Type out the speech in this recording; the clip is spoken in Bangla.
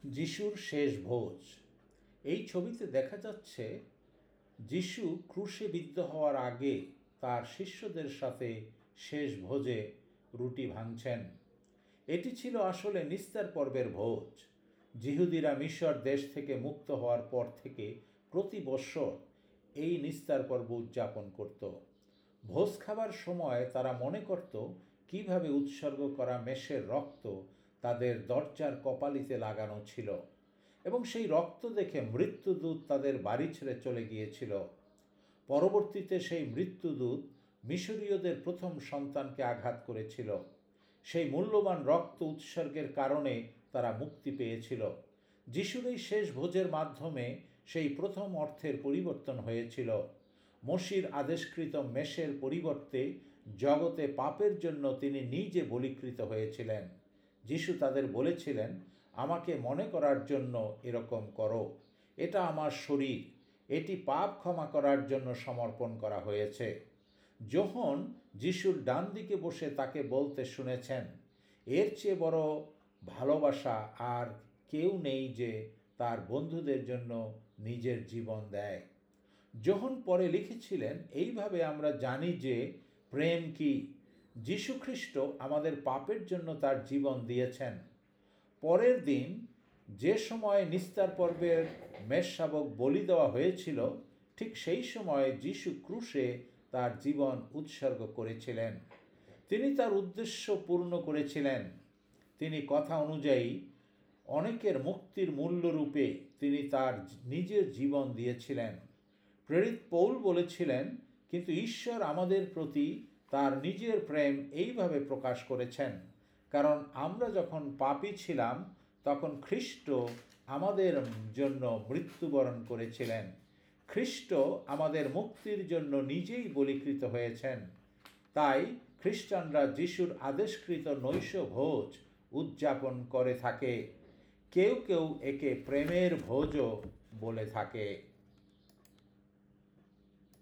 যিশুর শেষ ভোজ। এই ছবিতে দেখা যাচ্ছে যিশু ক্রুশে বিদ্ধ হওয়ার আগে তার শিষ্যদের সাথে শেষ ভোজে রুটি ভাঙছেন। এটি ছিল আসলে নিস্তার পর্বের ভোজ। যিহুদিরা মিশর দেশ থেকে মুক্ত হওয়ার পর থেকে প্রতি বৎসর এই নিস্তার পর্ব উদযাপন করত। ভোজ খাবার সময় তারা মনে করত কিভাবে উৎসর্গ করা মেষের রক্ত তাদের দরজার কপালিতে লাগানো ছিল এবং সেই রক্ত দেখে মৃত্যুদূত তাদের বাড়ি ছেড়ে চলে গিয়েছিল। পরবর্তীতে সেই মৃত্যুদূত মিশরীয়দের প্রথম সন্তানকে আঘাত করেছিল। সেই মূল্যবান রক্ত উৎসর্গের কারণে তারা মুক্তি পেয়েছিল। যিশুর এই শেষ ভোজের মাধ্যমে সেই প্রথম অর্থের পরিবর্তন হয়েছিল। মসির আদেশকৃত মেষের পরিবর্তে জগতে পাপের জন্য তিনি নিজে বলীকৃত হয়েছিলেন। যিশু তাদের বলেছিলেন, আমাকে মনে করার জন্য এরকম করো, এটা আমার শরীর, এটি পাপ ক্ষমা করার জন্য সমর্পণ করা হয়েছে। যোহন যিশুর ডান দিকে বসে তাকে বলতে শুনেছেন, এর চেয়ে বড় ভালোবাসা আর কেউ নেই যে তার বন্ধুদের জন্য নিজের জীবন দেয়। যোহন পরে লিখেছিলেন, এইভাবে আমরা জানি যে প্রেম কি, যীশু খ্রিস্ট আমাদের পাপের জন্য তার জীবন দিয়েছেন। পরের দিন যে সময় নিস্তার পর্বের মেষশাবক বলি দেওয়া হয়েছিল, ঠিক সেই সময় যীশু ক্রুশে তার জীবন উৎসর্গ করেছিলেন। তিনি তার উদ্দেশ্য পূর্ণ করেছিলেন। তিনি কথা অনুযায়ী অনেকের মুক্তির মূল্যরূপে তিনি তার নিজের জীবন দিয়েছিলেন। প্রেরিত পৌল বলেছিলেন, কিন্তু ঈশ্বর আমাদের প্রতি তার নিজের প্রেম এইভাবে প্রকাশ করেছেন, কারণ আমরা যখন পাপী ছিলাম তখন খ্রিস্ট আমাদের জন্য মৃত্যুবরণ করেছিলেন। খ্রিস্ট আমাদের মুক্তির জন্য নিজেই বলীকৃত হয়েছেন। তাই খ্রিস্টানরা যিশুর আদেশকৃত নৈশ ভোজ উদযাপন করে থাকে। কেউ কেউ একে প্রেমের ভোজও বলে থাকে।